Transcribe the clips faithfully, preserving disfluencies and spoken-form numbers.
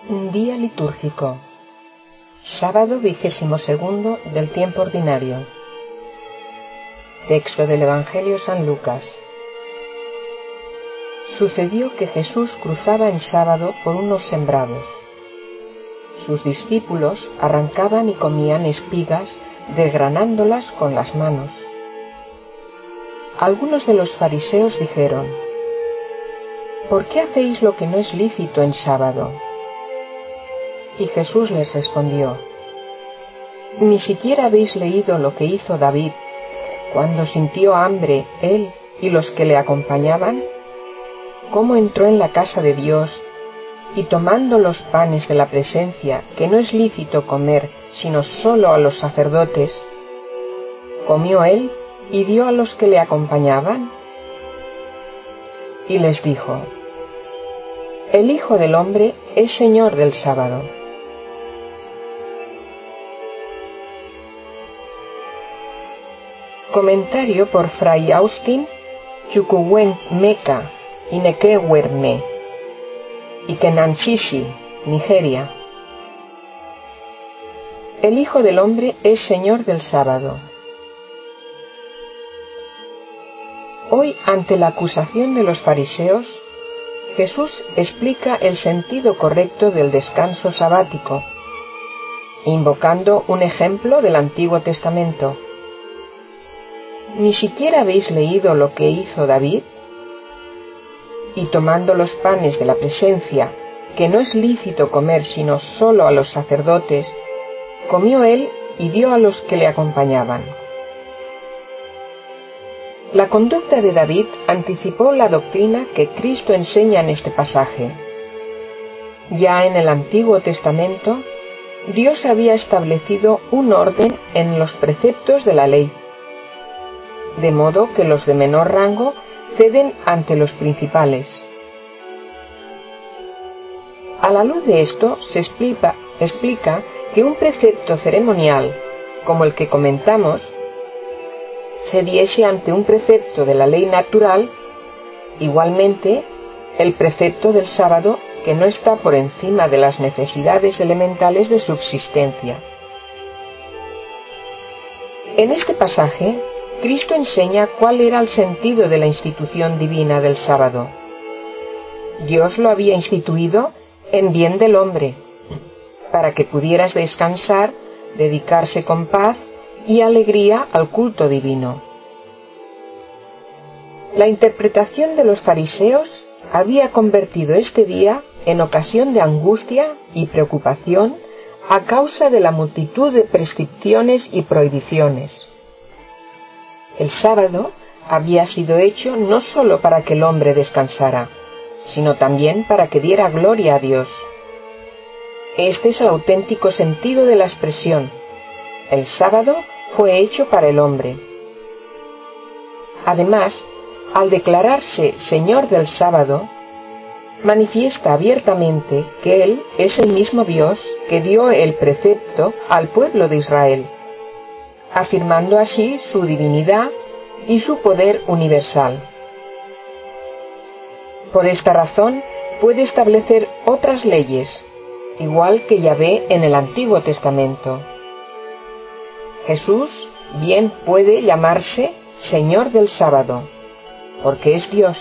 Día litúrgico. Sábado vigésimo segundo del tiempo ordinario. Texto del Evangelio San Lucas. Sucedió que Jesús cruzaba en sábado por unos sembrados. Sus discípulos arrancaban y comían espigas, desgranándolas con las manos. Algunos de los fariseos dijeron: ¿por qué hacéis lo que no es lícito en sábado? Y Jesús les respondió: ¿ni siquiera habéis leído lo que hizo David cuando sintió hambre él y los que le acompañaban? ¿Cómo entró en la casa de Dios y tomando los panes de la presencia, que no es lícito comer sino solo a los sacerdotes, comió él y dio a los que le acompañaban? Y les dijo: el Hijo del Hombre es Señor del sábado. Comentario por Fray Austin Chukwuen Meka Inekewerme Ikenanshishi, Nigeria. El Hijo del Hombre es Señor del sábado. Hoy, ante la acusación de los fariseos, Jesús explica el sentido correcto del descanso sabático, invocando un ejemplo del Antiguo Testamento. ¿Ni siquiera habéis leído lo que hizo David? Y tomando los panes de la presencia, que no es lícito comer sino solo a los sacerdotes, comió él y dio a los que le acompañaban. La conducta de David anticipó la doctrina que Cristo enseña en este pasaje. Ya en el Antiguo Testamento, Dios había establecido un orden en los preceptos de la ley, de modo que los de menor rango ceden ante los principales. A la luz de esto se explica, explica que un precepto ceremonial, como el que comentamos, cediese ante un precepto de la ley natural. Igualmente, el precepto del sábado, que no está por encima de las necesidades elementales de subsistencia. En este pasaje, Cristo enseña cuál era el sentido de la institución divina del sábado. Dios lo había instituido en bien del hombre, para que pudieras descansar, dedicarse con paz y alegría al culto divino. La interpretación de los fariseos había convertido este día en ocasión de angustia y preocupación a causa de la multitud de prescripciones y prohibiciones. El sábado había sido hecho no sólo para que el hombre descansara, sino también para que diera gloria a Dios. Este es el auténtico sentido de la expresión: el sábado fue hecho para el hombre. Además, al declararse Señor del sábado, manifiesta abiertamente que Él es el mismo Dios que dio el precepto al pueblo de Israel, afirmando así su divinidad y su poder universal. Por esta razón puede establecer otras leyes, igual que Yahvé en el Antiguo Testamento. Jesús bien puede llamarse Señor del sábado, porque es Dios.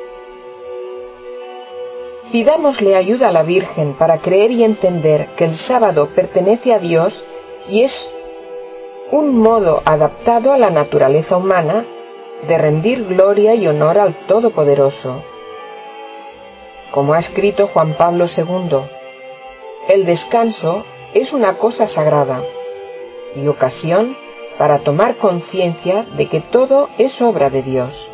Pidámosle ayuda a la Virgen para creer y entender que el sábado pertenece a Dios y es un modo adaptado a la naturaleza humana de rendir gloria y honor al Todopoderoso. Como ha escrito Juan Pablo segundo, el descanso es una cosa sagrada y ocasión para tomar conciencia de que todo es obra de Dios.